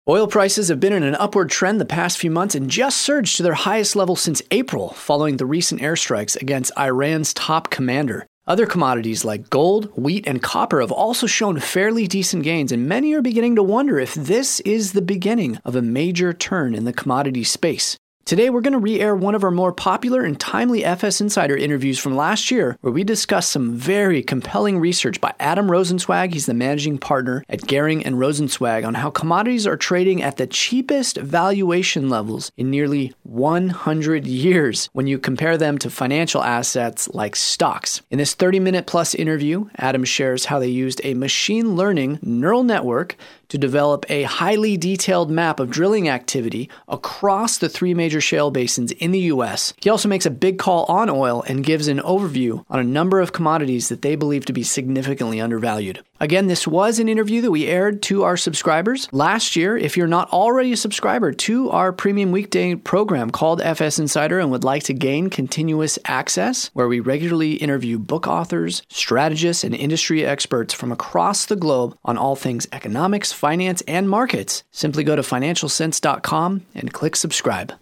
Oil prices have been in an upward trend the past few months and just surged to their highest level since April, following the recent airstrikes against Iran's top commander. Other commodities like gold, wheat, and copper have also shown fairly decent gains, and many are beginning to wonder if this is the beginning of a major turn in the commodity space. Today, we're going to re-air one of our more popular and timely FS Insider interviews from last year, where we discuss some very compelling research by Adam Rosenswag. He's the managing partner at Gehring and Rosenswag on how commodities are trading at the cheapest valuation levels in nearly 100 years when you compare them to financial assets like stocks. In this 30-minute plus interview, Adam shares how they used a machine learning neural network to develop a highly detailed map of drilling activity across the three major shale basins in the U.S. He also makes a big call on oil and gives an overview on a number of commodities that they believe to be significantly undervalued. Again, this was an interview that we aired to our subscribers last year. If you're not already a subscriber to our premium weekday program called FS Insider and would like to gain continuous access, where we regularly interview book authors, strategists, and industry experts from across the globe on all things economics, finance, and markets, simply go to financialsense.com and click subscribe.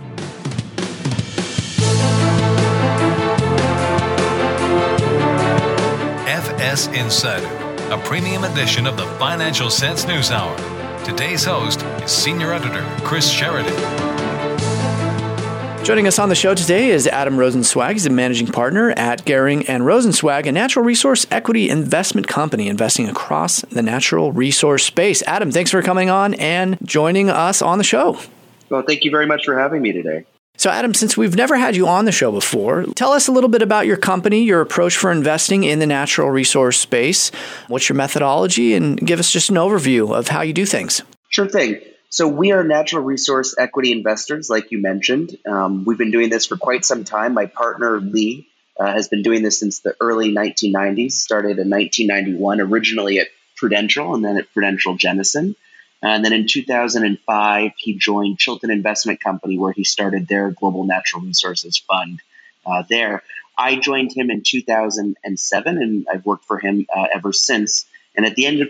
FS Insider, a premium edition of the Financial Sense News Hour. Today's host is Senior Editor Chris Sheridan. Joining us on the show today is Adam Rosenswag. He's a managing partner at Gehring and Rosenswag, a natural resource equity investment company investing across the natural resource space. Adam, thanks for coming on and joining us on the show. Well, thank you very much for having me today. So, Adam, since we've never had you on the show before, tell us a little bit about your company, your approach for investing in the natural resource space. What's your methodology? And give us just an overview of how you do things. Sure thing. So we are natural resource equity investors, like you mentioned. We've been doing this for quite some time. My partner, Lee, has been doing this since the early 1990s, started in 1991, originally at Prudential and then at Prudential Jennison. And then in 2005, he joined Chilton Investment Company, where he started their Global Natural Resources Fund there. I joined him in 2007, and I've worked for him ever since. And at the end of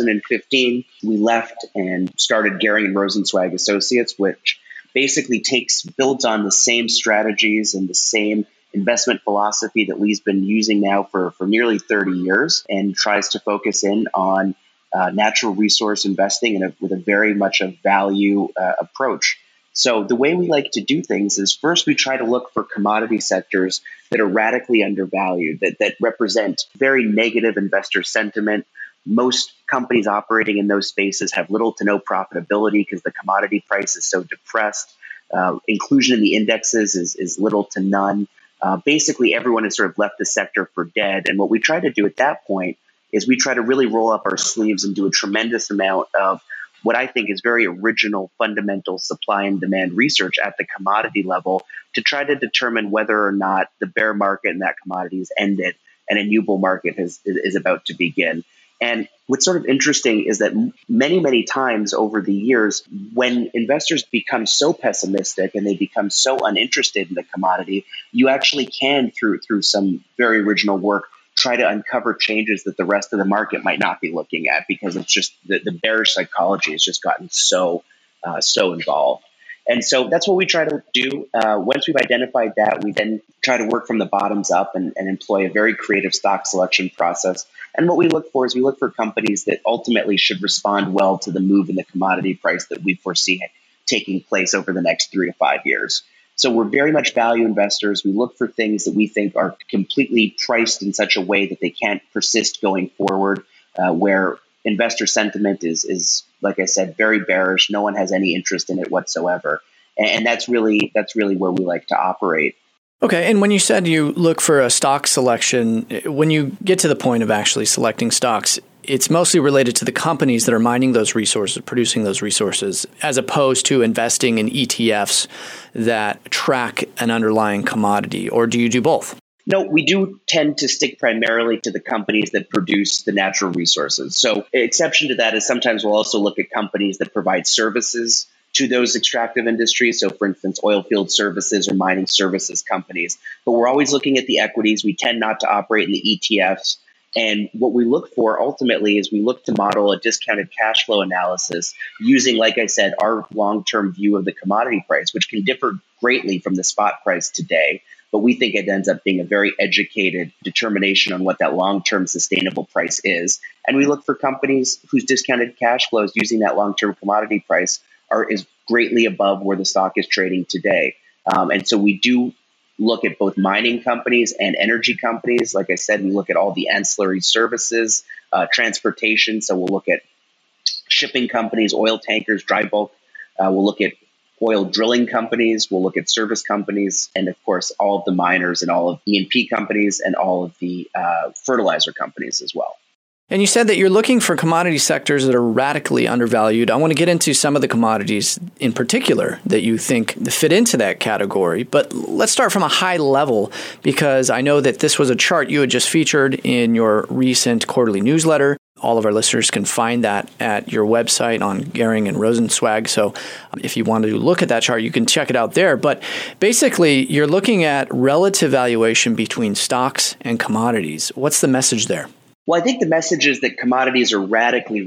2015, we left and started Gehring and Rosenswag Associates, which basically builds on the same strategies and the same investment philosophy that Lee's been using now for nearly 30 years, and tries to focus in on natural resource investing with a very much a value approach. So the way we like to do things is first we try to look for commodity sectors that are radically undervalued, that represent very negative investor sentiment. Most companies operating in those spaces have little to no profitability because the commodity price is so depressed. Inclusion in the indexes is little to none. Basically, everyone has sort of left the sector for dead. And what we try to do at that point is we try to really roll up our sleeves and do a tremendous amount of what I think is very original, fundamental supply and demand research at the commodity level to try to determine whether or not the bear market in that commodity has ended and a new bull market is about to begin. And what's sort of interesting is that many, many times over the years, when investors become so pessimistic and they become so uninterested in the commodity, you actually can, through some very original work, try to uncover changes that the rest of the market might not be looking at, because it's just the bearish psychology has just gotten so involved. And so that's what we try to do. Once we've identified that, we then try to work from the bottoms up and employ a very creative stock selection process. And what we look for is we look for companies that ultimately should respond well to the move in the commodity price that we foresee taking place over the next 3 to 5 years. So we're very much value investors. We look for things that we think are completely priced in such a way that they can't persist going forward, where investor sentiment is, like I said, very bearish. No one has any interest in it whatsoever. And that's really where we like to operate. Okay. And when you said you look for a stock selection, when you get to the point of actually selecting stocks, it's mostly related to the companies that are mining those resources, producing those resources, as opposed to investing in ETFs that track an underlying commodity. Or do you do both? No, we do tend to stick primarily to the companies that produce the natural resources. So exception to that is sometimes we'll also look at companies that provide services to those extractive industries. So for instance, oil field services or mining services companies. But we're always looking at the equities. We tend not to operate in the ETFs. And what we look for ultimately is we look to model a discounted cash flow analysis using, like I said, our long-term view of the commodity price, which can differ greatly from the spot price today. But we think it ends up being a very educated determination on what that long-term sustainable price is. And we look for companies whose discounted cash flows using that long-term commodity price is greatly above where the stock is trading today. And so we do look at both mining companies and energy companies. Like I said, we look at all the ancillary services, transportation. So we'll look at shipping companies, oil tankers, dry bulk. We'll look at oil drilling companies. We'll look at service companies. And of course, all of the miners and all of E&P companies and all of the fertilizer companies as well. And you said that you're looking for commodity sectors that are radically undervalued. I want to get into some of the commodities in particular that you think fit into that category. But let's start from a high level, because I know that this was a chart you had just featured in your recent quarterly newsletter. All of our listeners can find that at your website on Gehring and Rosenzweig. So if you want to look at that chart, you can check it out there. But basically, you're looking at relative valuation between stocks and commodities. What's the message there? Well, I think the message is that commodities are radically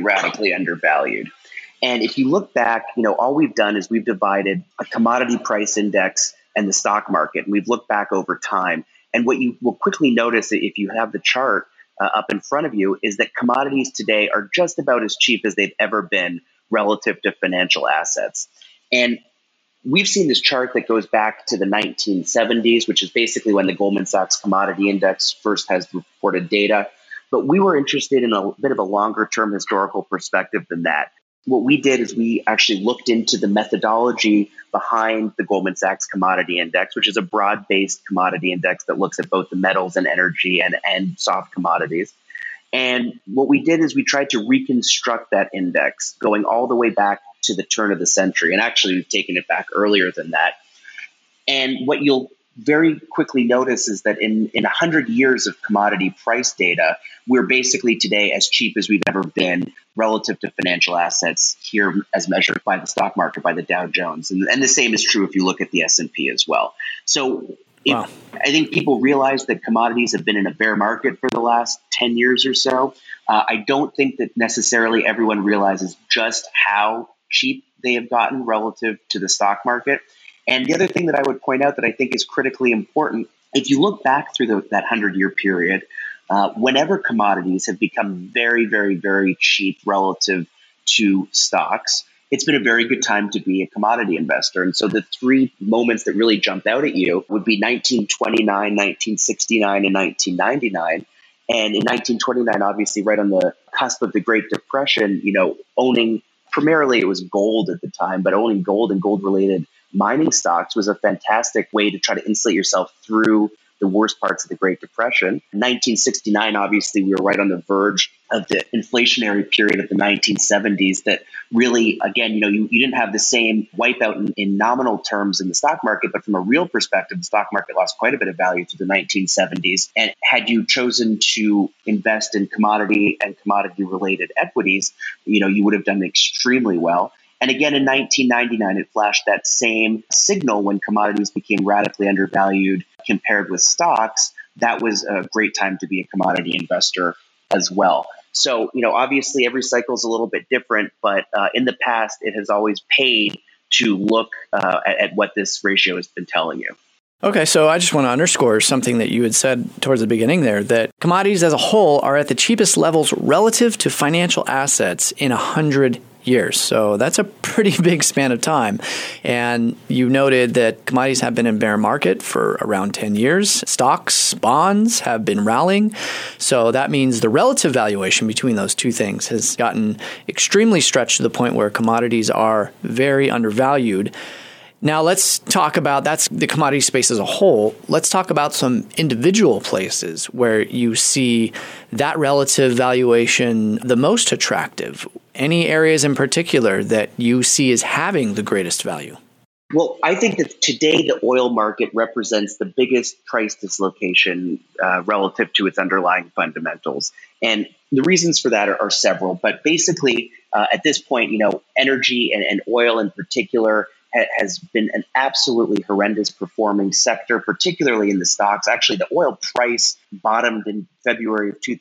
undervalued. And if you look back, all we've done is we've divided a commodity price index and the stock market. And we've looked back over time. And what you will quickly notice if you have the chart up in front of you is that commodities today are just about as cheap as they've ever been relative to financial assets. And we've seen this chart that goes back to the 1970s, which is basically when the Goldman Sachs Commodity Index first has reported data. But we were interested in a bit of a longer term historical perspective than that. What we did is we actually looked into the methodology behind the Goldman Sachs Commodity Index, which is a broad-based commodity index that looks at both the metals and energy and soft commodities. And what we did is we tried to reconstruct that index going all the way back to the turn of the century. And actually, we've taken it back earlier than that. And what you'll very quickly notice is that in 100 years of commodity price data, we're basically today as cheap as we've ever been relative to financial assets here as measured by the stock market, by the Dow Jones. And the same is true if you look at the S&P as well. So I think people realize that commodities have been in a bear market for the last 10 years or so. I don't think that necessarily everyone realizes just how cheap they have gotten relative to the stock market. And the other thing that I would point out that I think is critically important, if you look back through that 100-year period, whenever commodities have become very cheap relative to stocks, it's been a very good time to be a commodity investor. And so the three moments that really jump out at you would be 1929, 1969, and 1999. And in 1929, obviously right on the cusp of the Great Depression, owning, primarily it was gold at the time, but owning gold and gold-related mining stocks was a fantastic way to try to insulate yourself through the worst parts of the Great Depression. In 1969, obviously, we were right on the verge of the inflationary period of the 1970s that really, again, you didn't have the same wipeout in nominal terms in the stock market, but from a real perspective, the stock market lost quite a bit of value through the 1970s. And had you chosen to invest in commodity and commodity-related equities, you would have done extremely well. And again, in 1999, it flashed that same signal when commodities became radically undervalued compared with stocks. That was a great time to be a commodity investor as well. So, obviously every cycle is a little bit different, but in the past, it has always paid to look at what this ratio has been telling you. Okay, so I just want to underscore something that you had said towards the beginning there, that commodities as a whole are at the cheapest levels relative to financial assets in 100 years. So that's a pretty big span of time. And you noted that commodities have been in bear market for around 10 years. Stocks, bonds have been rallying. So that means the relative valuation between those two things has gotten extremely stretched to the point where commodities are very undervalued. Now let's talk about, that's the commodity space as a whole. Let's talk about some individual places where you see that relative valuation the most attractive. Any areas in particular that you see as having the greatest value? Well, I think that today the oil market represents the biggest price dislocation relative to its underlying fundamentals. And the reasons for that are several. But basically, at this point, energy and oil in particular has been an absolutely horrendous performing sector, particularly in the stocks. Actually, the oil price bottomed in February of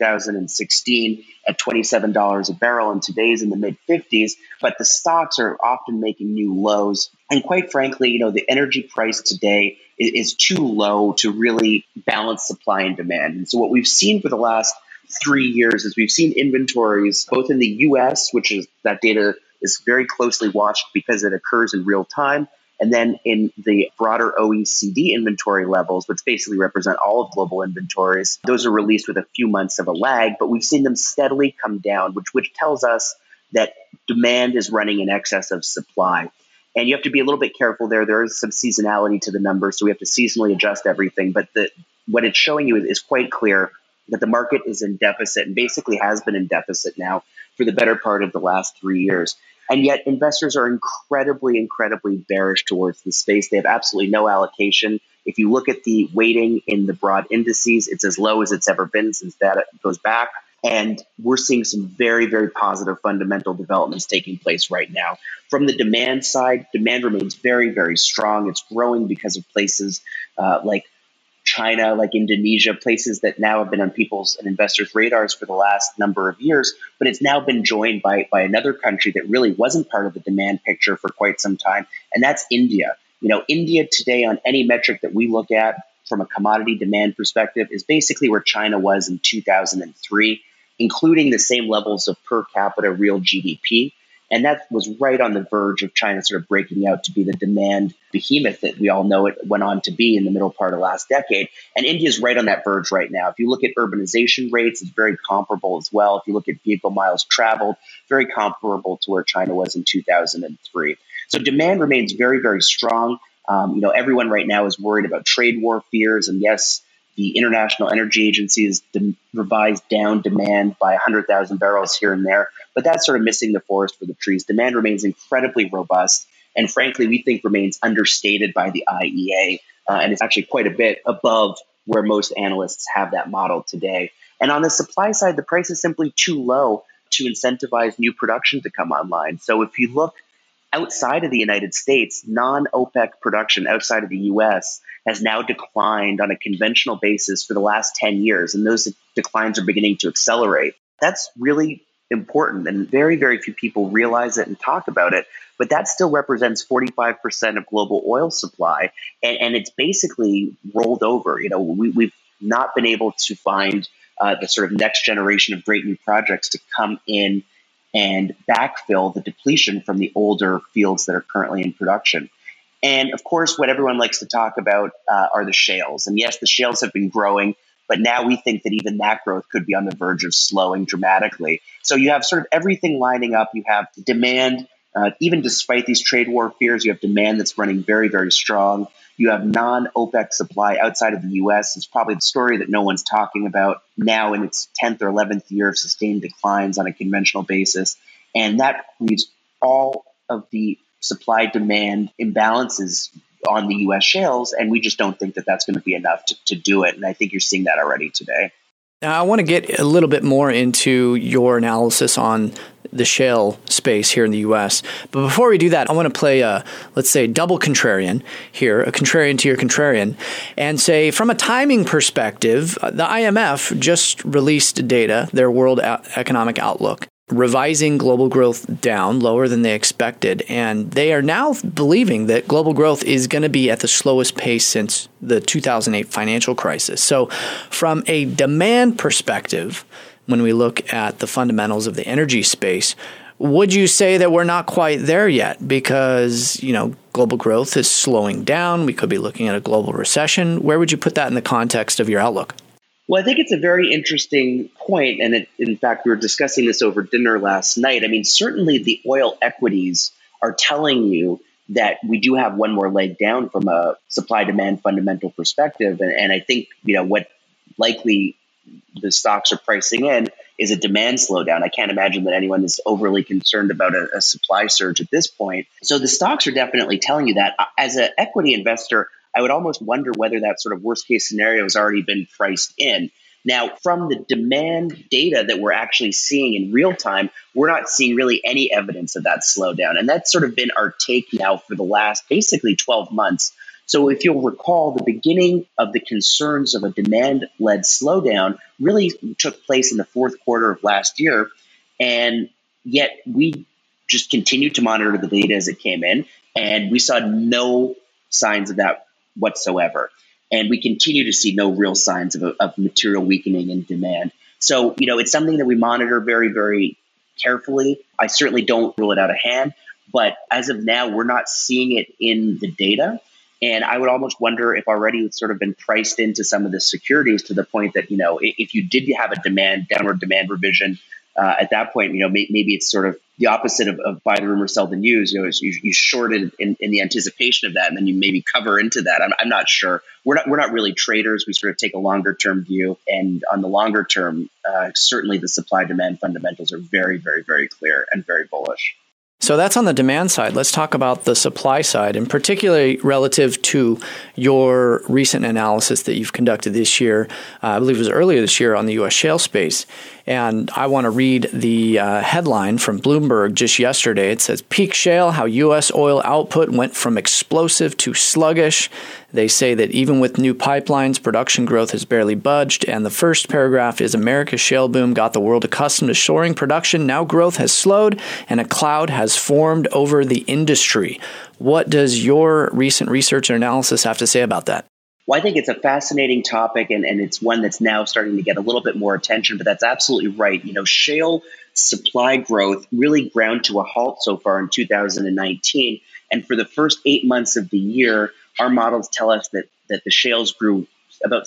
2016 at $27 a barrel, and today's in the mid 50s. But the stocks are often making new lows. And quite frankly, the energy price today is too low to really balance supply and demand. And so what we've seen for the last 3 years is we've seen inventories both in the US, which is that data is very closely watched because it occurs in real time, and then in the broader OECD inventory levels, which basically represent all of global inventories. Those are released with a few months of a lag, but we've seen them steadily come down, which tells us that demand is running in excess of supply. And you have to be a little bit careful there. There is some seasonality to the numbers, so we have to seasonally adjust everything. But what it's showing you is quite clear that the market is in deficit and basically has been in deficit now for the better part of the last 3 years. And yet investors are incredibly, incredibly bearish towards the space. They have absolutely no allocation. If you look at the weighting in the broad indices, it's as low as it's ever been since data goes back. And we're seeing some very, very positive fundamental developments taking place right now. From the demand side, demand remains very, very strong. It's growing because of places like China, like Indonesia, places that now have been on people's and investors' radars for the last number of years, but it's now been joined by another country that really wasn't part of the demand picture for quite some time, and that's India. India today, on any metric that we look at from a commodity demand perspective, is basically where China was in 2003, including the same levels of per capita real GDP. And that was right on the verge of China sort of breaking out to be the demand behemoth that we all know it went on to be in the middle part of last decade. And India is right on that verge right now. If you look at urbanization rates, it's very comparable as well. If you look at vehicle miles traveled, very comparable to where China was in 2003. So demand remains very, very strong. Everyone right now is worried about trade war fears. And yes, the International Energy Agency has revised down demand by 100,000 barrels here and there, but that's sort of missing the forest for the trees. Demand remains incredibly robust, and frankly, we think remains understated by the IEA, and it's actually quite a bit above where most analysts have that model today. And on the supply side, the price is simply too low to incentivize new production to come online. So if you look outside of the United States, non-OPEC production outside of the US has now declined on a conventional basis for the last 10 years, and those declines are beginning to accelerate. That's really important, and very, very few people realize it and talk about it, but that still represents 45% of global oil supply, and it's basically rolled over. We've not been able to find the sort of next generation of great new projects to come in and backfill the depletion from the older fields that are currently in production. And of course, what everyone likes to talk about are the shales. And yes, the shales have been growing, but now we think that even that growth could be on the verge of slowing dramatically. So you have sort of everything lining up. You have demand, even despite these trade war fears, you have demand that's running very, very strong. You have non-OPEC supply outside of the U.S. It's probably the story that no one's talking about now in its 10th or 11th year of sustained declines on a conventional basis. And that leaves all of the supply-demand imbalances on the U.S. shales, and we just don't think that that's going to be enough to do it. And I think you're seeing that already today. Now, I want to get a little bit more into your analysis on the shale space here in the U.S. But before we do that, I want to play let's say, double contrarian here, a contrarian to your contrarian, and say from a timing perspective, the IMF just released data, their World Economic Outlook, revising global growth down lower than they expected. And they are now believing that global growth is going to be at the slowest pace since the 2008 financial crisis. So from a demand perspective, when we look at the fundamentals of the energy space, would you say that we're not quite there yet because, global growth is slowing down? We could be looking at a global recession. Where would you put that in the context of your outlook? Well, I think it's a very interesting point. And in fact, we were discussing this over dinner last night. I mean, certainly the oil equities are telling you that we do have one more leg down from a supply-demand fundamental perspective. And I think, what likely the stocks are pricing in is a demand slowdown. I can't imagine that anyone is overly concerned about a supply surge at this point. So the stocks are definitely telling you that. As an equity investor, I would almost wonder whether that sort of worst case scenario has already been priced in. Now, from the demand data that we're actually seeing in real time, we're not seeing really any evidence of that slowdown. And that's sort of been our take now for the last basically 12 months. So if you'll recall, the beginning of the concerns of a demand-led slowdown really took place in the fourth quarter of last year. And yet we just continued to monitor the data as it came in, and we saw no signs of that whatsoever. And we continue to see no real signs of material weakening in demand. So, it's something that we monitor very, very carefully. I certainly don't rule it out of hand, but as of now, we're not seeing it in the data. And I would almost wonder if already it's sort of been priced into some of the securities to the point that, if you did have a downward demand revision, at that point, maybe it's sort of the opposite of buy the rumor, sell the news. You shorted in the anticipation of that, and then you maybe cover into that. I'm not sure. We're not really traders. We sort of take a longer term view, and on the longer term, certainly the supply demand fundamentals are very, very, very clear and very bullish. So that's on the demand side. Let's talk about the supply side, and particularly relative to your recent analysis that you've conducted this year. I believe it was earlier this year on the U.S. shale space. And I want to read the headline from Bloomberg just yesterday. It says, Peak Shale, how U.S. oil output went from explosive to sluggish. They say that even with new pipelines, production growth has barely budged. And the first paragraph is, America's shale boom got the world accustomed to soaring production. Now growth has slowed and a cloud has formed over the industry. What does your recent research and analysis have to say about that? Well, I think it's a fascinating topic, and it's one that's now starting to get a little bit more attention, but that's absolutely right. Shale supply growth really ground to a halt so far in 2019. And for the first 8 months of the year, our models tell us that the shales grew about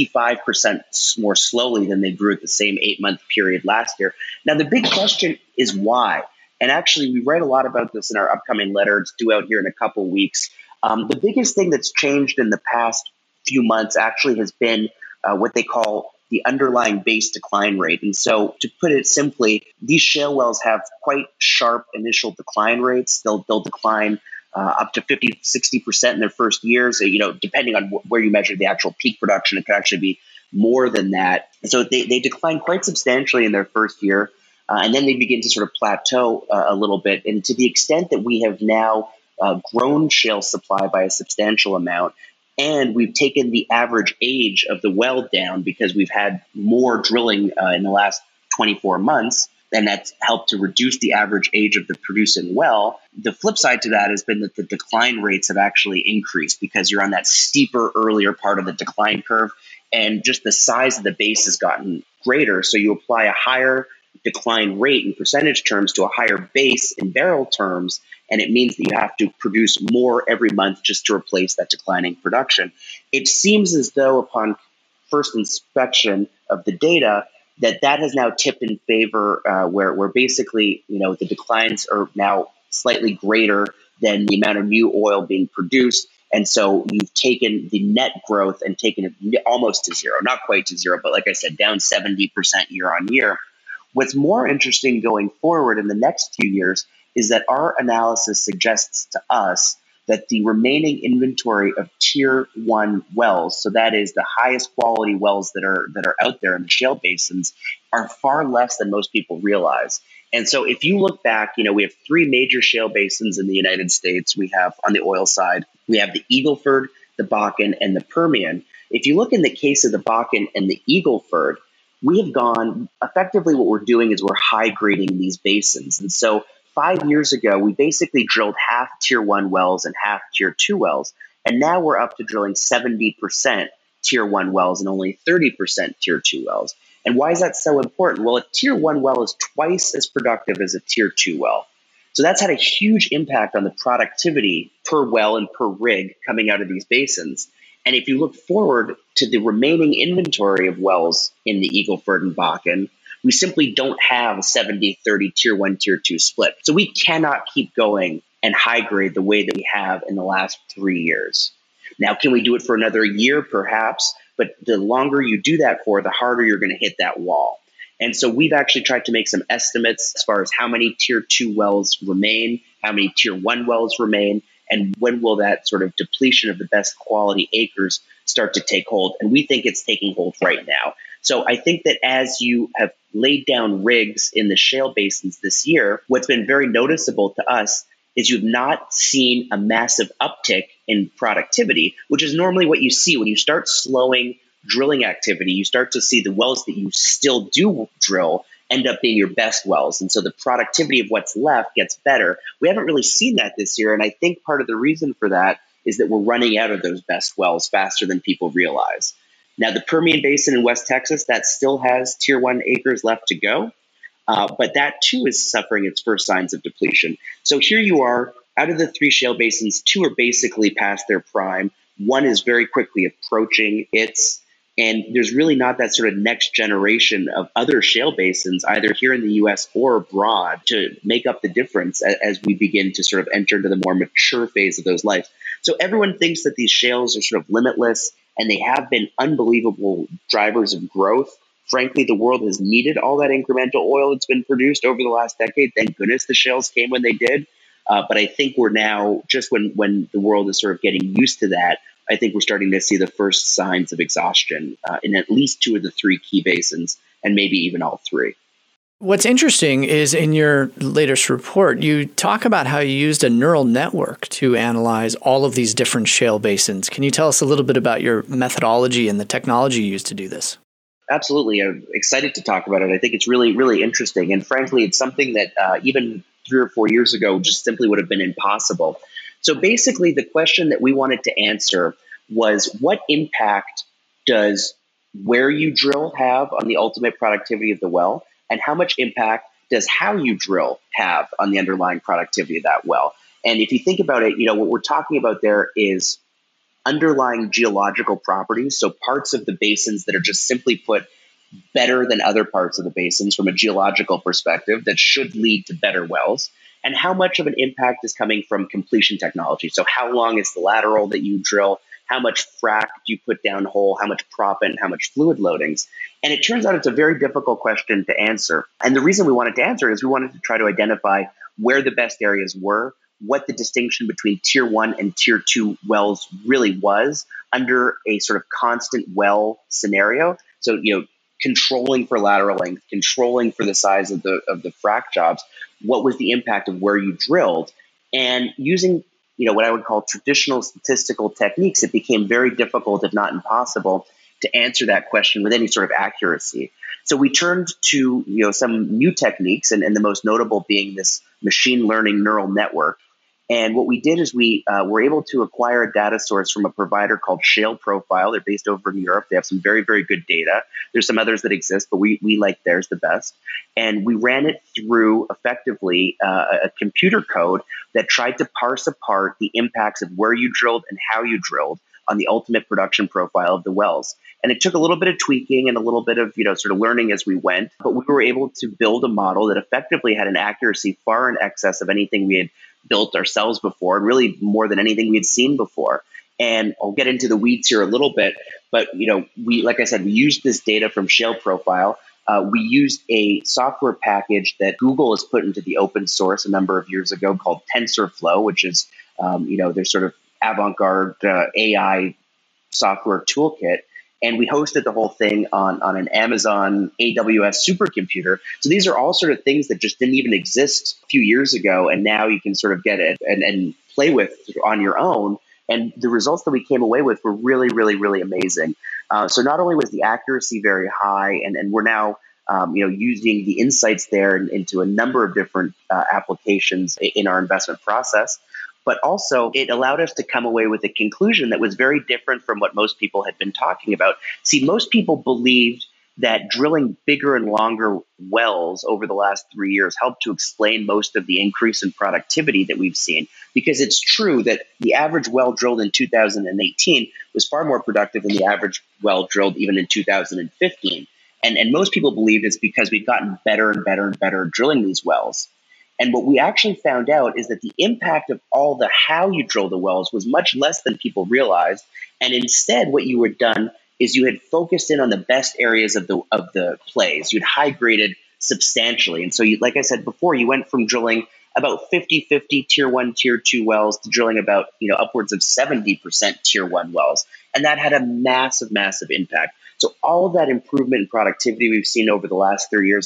65% more slowly than they grew at the same 8-month period last year. Now, the big question is why? And actually, we write a lot about this in our upcoming letter. It's due out here in a couple weeks. The biggest thing that's changed in the past few months actually has been what they call the underlying base decline rate. And so to put it simply, these shale wells have quite sharp initial decline rates. They'll decline up to 50, 60% in their first years. Depending on where you measure the actual peak production, it could actually be more than that. So they decline quite substantially in their first year. And then they begin to sort of plateau a little bit. And to the extent that we have now grown shale supply by a substantial amount, and we've taken the average age of the well down because we've had more drilling in the last 24 months, and that's helped to reduce the average age of the producing well. The flip side to that has been that the decline rates have actually increased because you're on that steeper earlier part of the decline curve, and just the size of the base has gotten greater. So you apply a higher decline rate in percentage terms to a higher base in barrel terms, and it means that you have to produce more every month just to replace that declining production. It seems as though upon first inspection of the data that has now tipped in favor where basically, the declines are now slightly greater than the amount of new oil being produced. And so you've taken the net growth and taken it almost to zero, not quite to zero, but like I said, down 70% year on year. What's more interesting going forward in the next few years is that our analysis suggests to us that the remaining inventory of tier 1 wells, so that is the highest quality wells that are out there in the shale basins, are far less than most people realize. And so if you look back, we have 3 major shale basins in the United States. We have on the oil side, we have the Eagle Ford, the Bakken, and the Permian. If you look in the case of the Bakken and the Eagle Ford, we have gone, effectively what we're doing is we're high grading these basins. And so 5 years ago, we basically drilled half tier 1 wells and half tier 2 wells. And now we're up to drilling 70% tier 1 wells and only 30% tier 2 wells. And why is that so important? Well, a tier 1 well is twice as productive as a tier 2 well. So that's had a huge impact on the productivity per well and per rig coming out of these basins. And if you look forward to the remaining inventory of wells in the Eagle Ford and Bakken, we simply don't have a 70-30 tier 1, tier 2 split. So we cannot keep going and high grade the way that we have in the last 3 years. Now, can we do it for another year? Perhaps. But the longer you do that for, the harder you're going to hit that wall. And so we've actually tried to make some estimates as far as how many tier 2 wells remain, how many tier 1 wells remain, and when will that sort of depletion of the best quality acres start to take hold? And we think it's taking hold right now. So I think that as you have laid down rigs in the shale basins this year, what's been very noticeable to us is you've not seen a massive uptick in productivity, which is normally what you see when you start slowing drilling activity. You start to see the wells that you still do drill end up being your best wells. And so the productivity of what's left gets better. We haven't really seen that this year. And I think part of the reason for that is that we're running out of those best wells faster than people realize. Now, the Permian Basin in West Texas, that still has tier 1 acres left to go. But that too is suffering its first signs of depletion. So here you are, out of the 3 shale basins, 2 are basically past their prime. 1 is very quickly approaching its, and there's really not that sort of next generation of other shale basins, either here in the US or abroad, to make up the difference as we begin to sort of enter into the more mature phase of those lives. So everyone thinks that these shales are sort of limitless, and they have been unbelievable drivers of growth. Frankly, the world has needed all that incremental oil that's been produced over the last decade. Thank goodness the shales came when they did. But I think we're now, just when the world is sort of getting used to that, I think we're starting to see the first signs of exhaustion in at least 2 of the 3 key basins, and maybe even all 3. What's interesting is in your latest report, you talk about how you used a neural network to analyze all of these different shale basins. Can you tell us a little bit about your methodology and the technology you used to do this? Absolutely. I'm excited to talk about it. I think it's really, really interesting. And frankly, it's something that even 3 or 4 years ago just simply would have been impossible. So basically, the question that we wanted to answer was, what impact does where you drill have on the ultimate productivity of the well? And how much impact does how you drill have on the underlying productivity of that well? And if you think about it, what we're talking about there is underlying geological properties. So parts of the basins that are just simply put better than other parts of the basins from a geological perspective that should lead to better wells. And how much of an impact is coming from completion technology? So how long is the lateral that you drill? How much frac do you put down hole? How much proppant? How much fluid loadings? And it turns out it's a very difficult question to answer. And the reason we wanted to answer it is we wanted to try to identify where the best areas were, what the distinction between tier 1 and tier 2 wells really was under a sort of constant well scenario. So, controlling for lateral length, controlling for the size of the frac jobs, what was the impact of where you drilled? And using, what I would call traditional statistical techniques, it became very difficult, if not impossible, to answer that question with any sort of accuracy. So we turned to, some new techniques, and the most notable being this machine learning neural network. And what we did is we were able to acquire a data source from a provider called Shale Profile. They're based over in Europe. They have some very, very good data. There's some others that exist, but we like theirs the best. And we ran it through effectively a computer code that tried to parse apart the impacts of where you drilled and how you drilled on the ultimate production profile of the wells. And it took a little bit of tweaking and a little bit of, sort of learning as we went, but we were able to build a model that effectively had an accuracy far in excess of anything we had built ourselves before, and really more than anything we had seen before. And I'll get into the weeds here a little bit, but like I said, we used this data from Shale Profile. We used a software package that Google has put into the open source a number of years ago called TensorFlow, which is their sort of avant-garde AI software toolkit. And we hosted the whole thing on an Amazon AWS supercomputer. So these are all sort of things that just didn't even exist a few years ago. And now you can sort of get it and play with on your own. And the results that we came away with were really, really, really amazing. So not only was the accuracy very high, and we're now using the insights there into a number of different applications in our investment process, but also it allowed us to come away with a conclusion that was very different from what most people had been talking about. See, most people believed that drilling bigger and longer wells over the last 3 years helped to explain most of the increase in productivity that we've seen. Because it's true that the average well drilled in 2018 was far more productive than the average well drilled even in 2015. And most people believe it's because we've gotten better and better and better at drilling these wells. And what we actually found out is that the impact of all the how you drill the wells was much less than people realized. And instead, what you had done is you had focused in on the best areas of the plays. You'd high graded substantially. And so, like I said before, you went from drilling about 50-50 tier 1, tier 2 wells to drilling about upwards of 70% tier 1 wells. And that had a massive, massive impact. So all of that improvement in productivity we've seen over the last 3 years,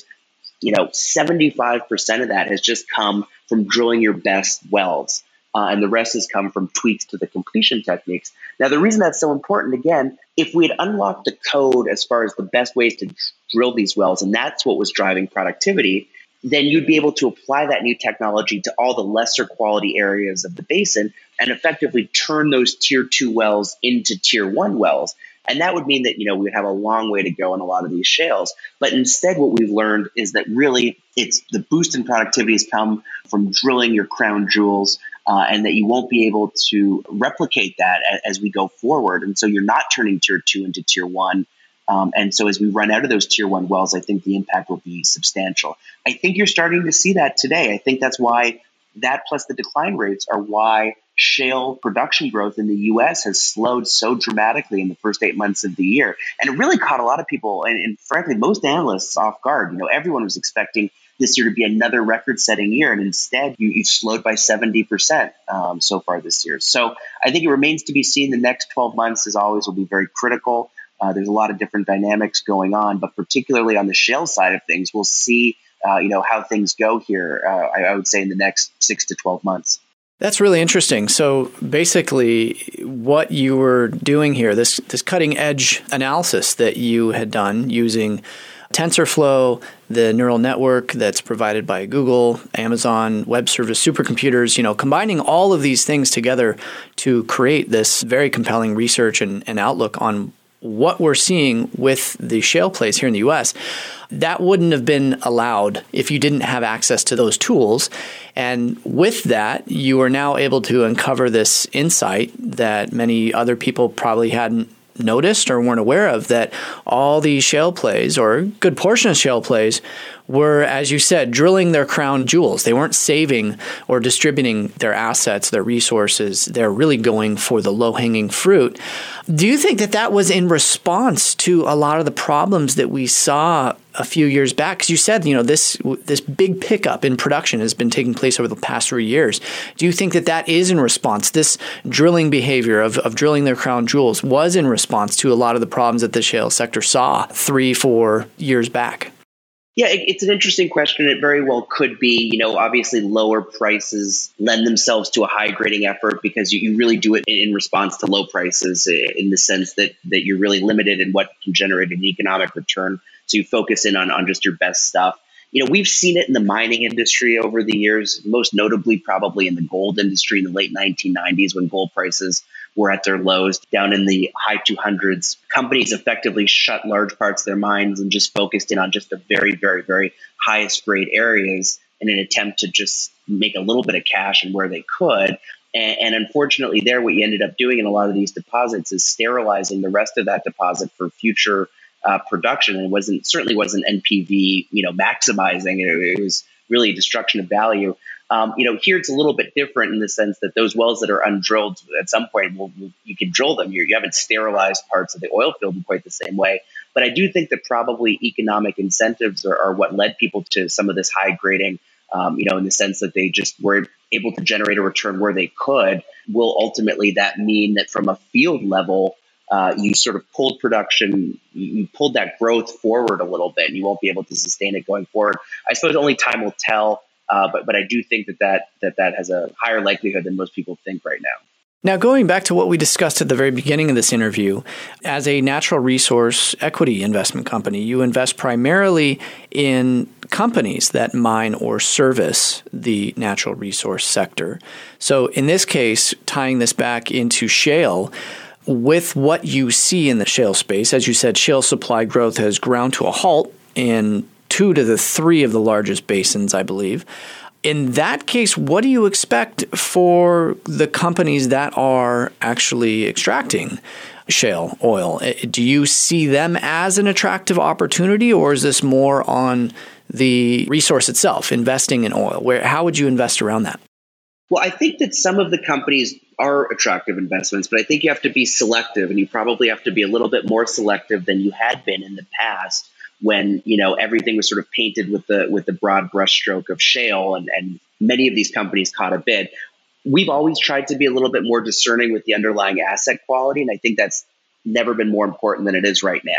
75% of that has just come from drilling your best wells. And the rest has come from tweaks to the completion techniques. Now, the reason that's so important, again, if we had unlocked the code as far as the best ways to drill these wells, and that's what was driving productivity, then you'd be able to apply that new technology to all the lesser quality areas of the basin and effectively turn those tier 2 wells into tier 1 wells. And that would mean that, we would have a long way to go in a lot of these shales. But instead, what we've learned is that really it's the boost in productivity has come from drilling your crown jewels, and that you won't be able to replicate that as we go forward. And so you're not turning tier 2 into tier 1. And so as we run out of those tier 1 wells, I think the impact will be substantial. I think you're starting to see that today. I think that's why that plus the decline rates are why shale production growth in the U.S. has slowed so dramatically in the first 8 months of the year. And it really caught a lot of people, and frankly, most analysts off guard. Everyone was expecting this year to be another record-setting year, and instead you've slowed by 70% so far this year. So I think it remains to be seen. The next 12 months, as always, will be very critical. There's a lot of different dynamics going on, but particularly on the shale side of things, we'll see how things go here, I would say in the next 6 to 12 months. That's really interesting. So basically what you were doing here, this cutting edge analysis that you had done using TensorFlow, the neural network that's provided by Google, Amazon Web Service supercomputers, combining all of these things together to create this very compelling research and outlook on what we're seeing with the shale plays here in the U.S., that wouldn't have been allowed if you didn't have access to those tools. And with that, you are now able to uncover this insight that many other people probably hadn't noticed or weren't aware of, that all these shale plays, or a good portion of shale plays, were, as you said, drilling their crown jewels. They weren't saving or distributing their assets, their resources. They're really going for the low-hanging fruit. Do you think that that was in response to a lot of the problems that we saw a few years back? Because you said, this big pickup in production has been taking place over the past 3 years. Do you think that that is in response? This drilling behavior of drilling their crown jewels was in response to a lot of the problems that the shale sector saw 3-4 years back? Yeah, it's an interesting question. It very well could be. Obviously lower prices lend themselves to a high grading effort because you really do it in response to low prices, in the sense that you're really limited in what can generate an economic return. So you focus in on just your best stuff. We've seen it in the mining industry over the years, most notably probably in the gold industry in the late 1990s when gold prices were at their lows, down in the high 200s. Companies effectively shut large parts of their mines and just focused in on just the very, very, very highest grade areas in an attempt to just make a little bit of cash and where they could. And unfortunately there, what you ended up doing in a lot of these deposits is sterilizing the rest of that deposit for future production. And it certainly wasn't NPV, maximizing. It was really a destruction of value. Here it's a little bit different in the sense that those wells that are undrilled at some point, you can drill them. You haven't sterilized parts of the oil field in quite the same way. But I do think that probably economic incentives are what led people to some of this high grading, in the sense that they just were able to generate a return where they could. Will ultimately that mean that from a field level, you sort of pulled production, you pulled that growth forward a little bit, and you won't be able to sustain it going forward. I suppose only time will tell, but I do think that has a higher likelihood than most people think right now. Now, going back to what we discussed at the very beginning of this interview, as a natural resource equity investment company, you invest primarily in companies that mine or service the natural resource sector. So in this case, tying this back into shale, with what you see in the shale space, as you said, shale supply growth has ground to a halt in 2 to the 3 of the largest basins, I believe. In that case, what do you expect for the companies that are actually extracting shale oil? Do you see them as an attractive opportunity, or is this more on the resource itself, investing in oil? How would you invest around that? Well, I think that some of the companies are attractive investments, but I think you have to be selective, and you probably have to be a little bit more selective than you had been in the past, when everything was sort of painted with the broad brushstroke of shale, and many of these companies caught a bid. We've always tried to be a little bit more discerning with the underlying asset quality, and I think that's never been more important than it is right now.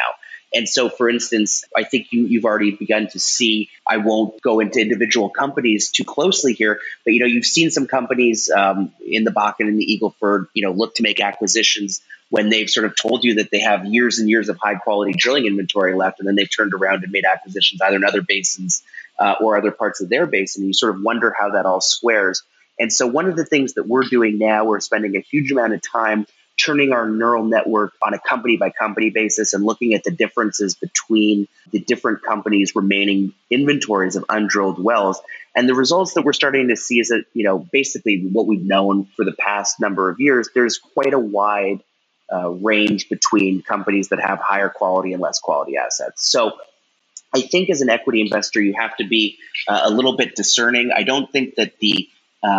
And so, for instance, I think you've already begun to see, I won't go into individual companies too closely here, but, you've seen some companies in the Bakken and the Eagle Ford, look to make acquisitions when they've sort of told you that they have years and years of high quality drilling inventory left. And then they've turned around and made acquisitions either in other basins or other parts of their basin. And you sort of wonder how that all squares. And so one of the things that we're doing now, we're spending a huge amount of time turning our neural network on a company by company basis and looking at the differences between the different companies' remaining inventories of undrilled wells. And the results that we're starting to see is that, basically what we've known for the past number of years, there's quite a wide range between companies that have higher quality and less quality assets. So I think as an equity investor, you have to be a little bit discerning. I don't think that the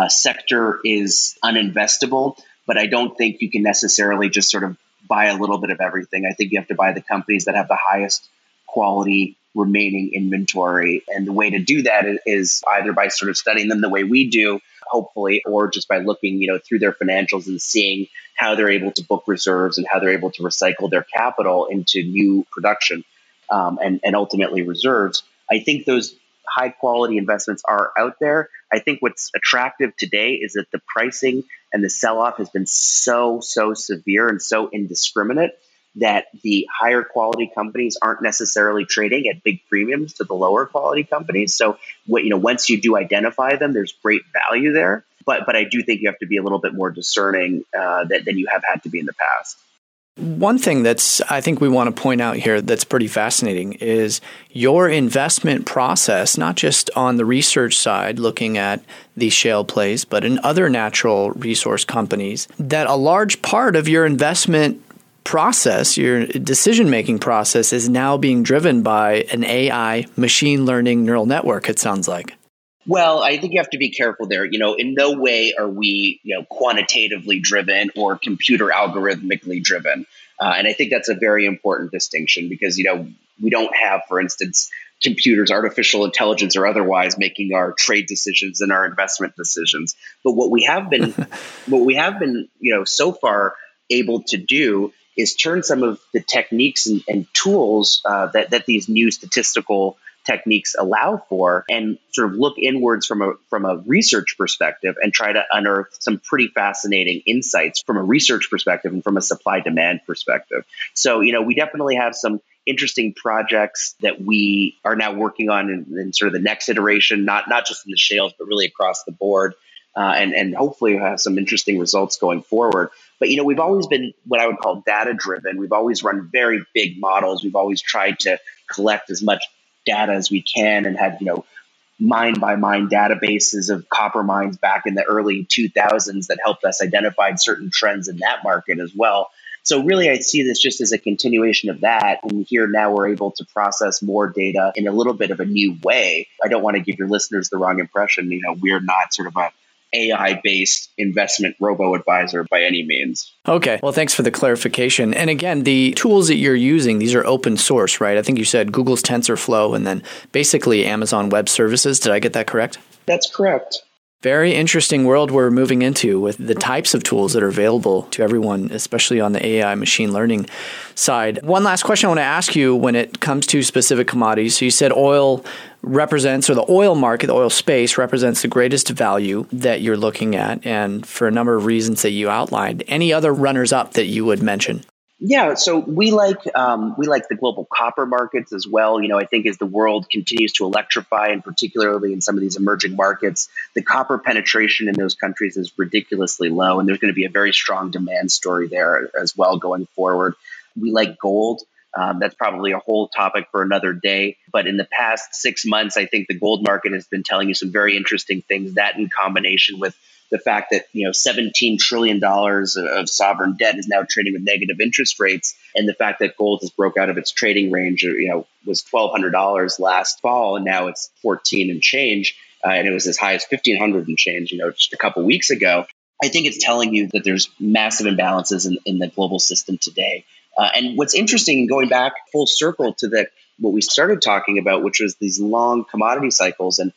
sector is uninvestable, but I don't think you can necessarily just sort of buy a little bit of everything. I think you have to buy the companies that have the highest quality remaining inventory. And the way to do that is either by sort of studying them the way we do, hopefully, or just by looking, through their financials and seeing how they're able to book reserves and how they're able to recycle their capital into new production and ultimately reserves. I think those high quality investments are out there. I think what's attractive today is that the pricing and the sell-off has been so severe and so indiscriminate that the higher quality companies aren't necessarily trading at big premiums to the lower quality companies. So once you do identify them, there's great value there. But I do think you have to be a little bit more discerning than you have had to be in the past. One thing I think we want to point out here that's pretty fascinating is your investment process, not just on the research side, looking at these shale plays, but in other natural resource companies, that a large part of your investment process, your decision-making process, is now being driven by an AI machine learning neural network, it sounds like. Well, I think you have to be careful there. In no way are we, quantitatively driven or computer algorithmically driven. And I think that's a very important distinction because, we don't have, for instance, computers, artificial intelligence or otherwise making our trade decisions and our investment decisions. But what we have been, so far able to do is turn some of the techniques and tools that these new statistical techniques allow for and sort of look inwards from a research perspective and try to unearth some pretty fascinating insights from a research perspective and from a supply demand perspective. So, we definitely have some interesting projects that we are now working on in sort of the next iteration, not just in the shales, but really across the board. And hopefully have some interesting results going forward. But, we've always been what I would call data driven. We've always run very big models. We've always tried to collect as much data as we can and had, mine by mine databases of copper mines back in the early 2000s that helped us identify certain trends in that market as well. So really, I see this just as a continuation of that. And here now we're able to process more data in a little bit of a new way. I don't want to give your listeners the wrong impression. We're not sort of a AI-based investment robo-advisor by any means. Okay. Well, thanks for the clarification. And again, the tools that you're using, these are open source, right? I think you said Google's TensorFlow and then basically Amazon Web Services. Did I get that correct? That's correct. Very interesting world we're moving into with the types of tools that are available to everyone, especially on the AI machine learning side. One last question I want to ask you when it comes to specific commodities. So you said oil represents, or the oil market, the oil space represents the greatest value that you're looking at, and for a number of reasons that you outlined. Any other runners up that you would mention? Yeah, so we like the global copper markets as well. I think as the world continues to electrify, and particularly in some of these emerging markets, the copper penetration in those countries is ridiculously low, and there's going to be a very strong demand story there as well going forward. We like gold. That's probably a whole topic for another day. But in the past 6 months, I think the gold market has been telling you some very interesting things. That in combination with the fact that $17 trillion of sovereign debt is now trading with negative interest rates, and the fact that gold has broke out of its trading range, was $1,200 last fall, and now it's 14 and change, and it was as high as 1,500 and change, just a couple weeks ago. I think it's telling you that there's massive imbalances in the global system today. And what's interesting, going back full circle to what we started talking about, which was these long commodity cycles, and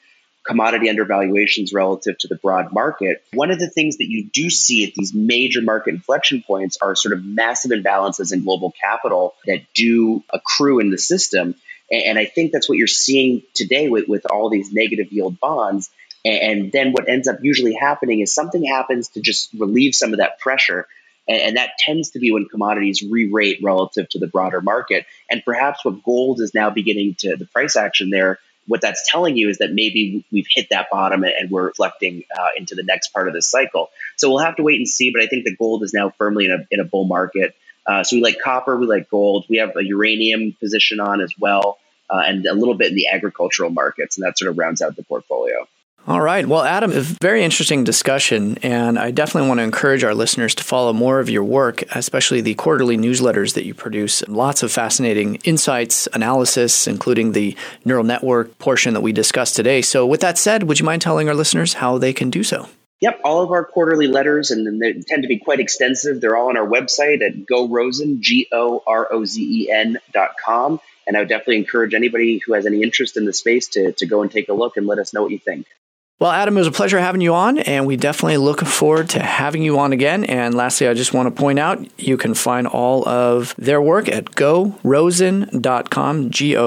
commodity undervaluations relative to the broad market. One of the things that you do see at these major market inflection points are sort of massive imbalances in global capital that do accrue in the system. And I think that's what you're seeing today with all these negative yield bonds. And then what ends up usually happening is something happens to just relieve some of that pressure. And that tends to be when commodities re-rate relative to the broader market. And perhaps what gold is now beginning to, the price action there, what that's telling you is that maybe we've hit that bottom and we're reflecting into the next part of this cycle. So we'll have to wait and see. But I think the gold is now firmly in a bull market. So we like copper, we like gold. We have a uranium position on as well, and a little bit in the agricultural markets. And that sort of rounds out the portfolio. All right. Well, Adam, a very interesting discussion, and I definitely want to encourage our listeners to follow more of your work, especially the quarterly newsletters that you produce. Lots of fascinating insights, analysis, including the neural network portion that we discussed today. So with that said, would you mind telling our listeners how they can do so? Yep. All of our quarterly letters, and they tend to be quite extensive. They're all on our website at GoRozen, GOROZEN.com. And I would definitely encourage anybody who has any interest in the space to go and take a look and let us know what you think. Well, Adam, it was a pleasure having you on, and we definitely look forward to having you on again. And lastly, I just want to point out, you can find all of their work at GoRozen.com,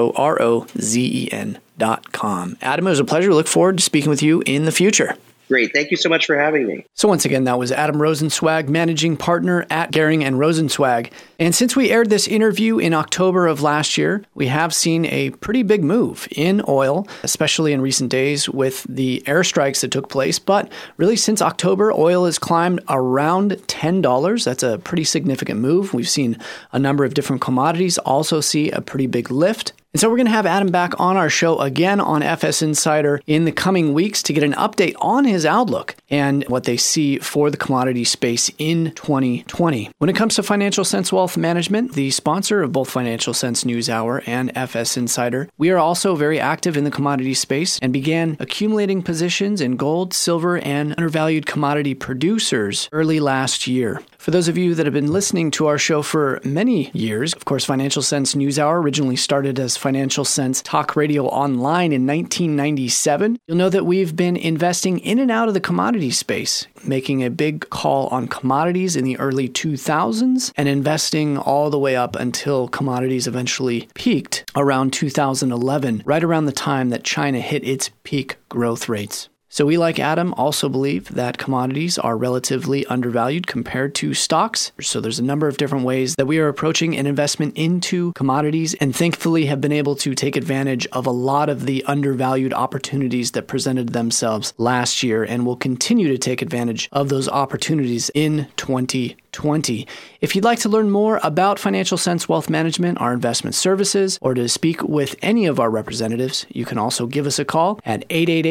GOROZEN.com. Adam, it was a pleasure. We look forward to speaking with you in the future. Great. Thank you so much for having me. So once again, that was Adam Rosenswag, managing partner at Gehring and Rosenswag. And since we aired this interview in October of last year, we have seen a pretty big move in oil, especially in recent days with the airstrikes that took place. But really, since October, oil has climbed around $10. That's a pretty significant move. We've seen a number of different commodities also see a pretty big lift. And so we're going to have Adam back on our show again on FS Insider in the coming weeks to get an update on his outlook and what they see for the commodity space in 2020. When it comes to Financial Sense Wealth Management, the sponsor of both Financial Sense NewsHour and FS Insider, we are also very active in the commodity space and began accumulating positions in gold, silver, and undervalued commodity producers early last year. For those of you that have been listening to our show for many years, of course, Financial Sense NewsHour originally started as Financial Sense Talk Radio Online in 1997. You'll know that we've been investing in and out of the commodity space, making a big call on commodities in the early 2000s and investing all the way up until commodities eventually peaked around 2011, right around the time that China hit its peak growth rates. So we, like Adam, also believe that commodities are relatively undervalued compared to stocks. So there's a number of different ways that we are approaching an investment into commodities, and thankfully have been able to take advantage of a lot of the undervalued opportunities that presented themselves last year, and will continue to take advantage of those opportunities in 2020. If you'd like to learn more about Financial Sense Wealth Management, our investment services, or to speak with any of our representatives, you can also give us a call at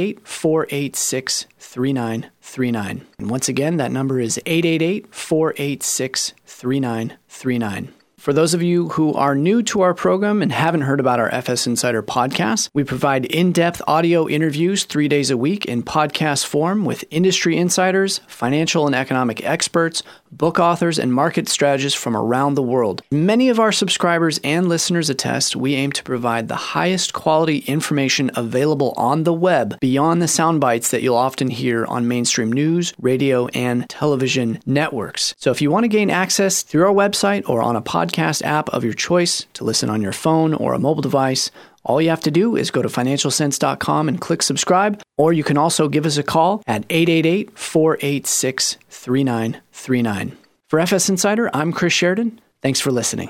888-486-3939. And once again, that number is 888-486-3939. For those of you who are new to our program and haven't heard about our FS Insider podcast, we provide in-depth audio interviews 3 days a week in podcast form with industry insiders, financial and economic experts, book authors, and market strategists from around the world. Many of our subscribers and listeners attest we aim to provide the highest quality information available on the web beyond the sound bites that you'll often hear on mainstream news, radio, and television networks. So if you want to gain access through our website or on a podcast app of your choice to listen on your phone or a mobile device, all you have to do is go to financialsense.com and click subscribe, or you can also give us a call at 888-486-3939. For FS Insider, I'm Chris Sheridan. Thanks for listening.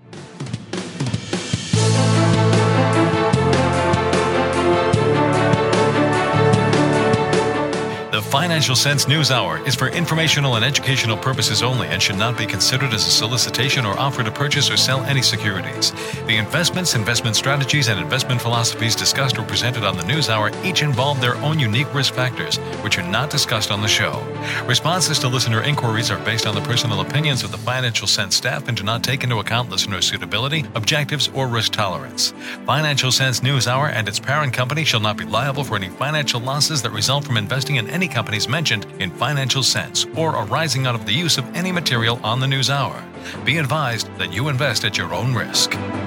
The Financial Sense NewsHour is for informational and educational purposes only and should not be considered as a solicitation or offer to purchase or sell any securities. The investments, investment strategies, and investment philosophies discussed or presented on the NewsHour each involve their own unique risk factors, which are not discussed on the show. Responses to listener inquiries are based on the personal opinions of the Financial Sense staff and do not take into account listener suitability, objectives, or risk tolerance. Financial Sense NewsHour and its parent company shall not be liable for any financial losses that result from investing in any companies mentioned in Financial Sense or arising out of the use of any material on the NewsHour. Be advised that you invest at your own risk.